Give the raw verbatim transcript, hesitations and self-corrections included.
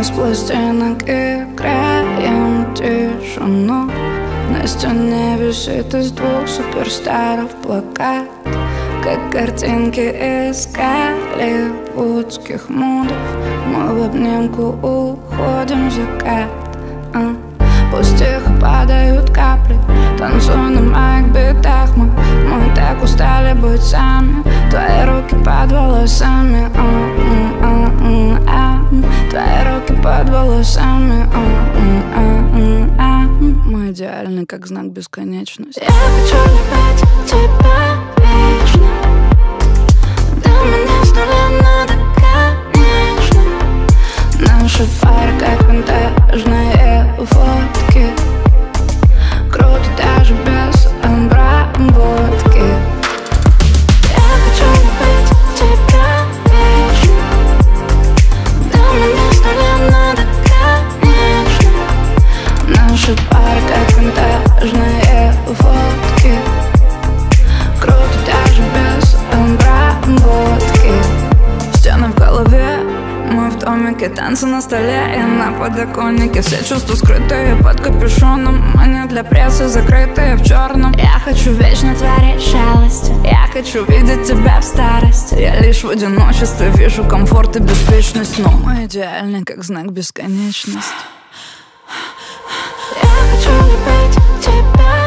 из пластинок играем тишину. На стене висит из двух суперстаров плакат, как картинки из голливудских мудов. Мы в обнимку уходим в закат, а? Пусть тихо падают капли, танцуй на моих битах. Мы, мы так устали быть сами. Твои руки под волосами, а, а, а, а. Твои руки под волосами, а, а, а, а. Мы идеальны, как знак бесконечности. Я хочу любить тебя вечно. Да, мне с нуля надо, конечно. Наши пары как винтажные фотки. Круто даже без обработки. Я хочу любить тебя вечно. Да, мне с нуля надо, конечно. Наши пары как винтажные фотки. Круто даже без обработки. Стены в голове, мы в домике, танцы на столе и на подоконнике. Все чувства скрытые под капюшоном, мы не для прессы, закрытые в черном. Я хочу вечно творить шалости. Я хочу видеть тебя в старости. Я лишь в одиночестве вижу комфорт и беспечность, но мы идеальны, как знак бесконечности. Я хочу любить тебя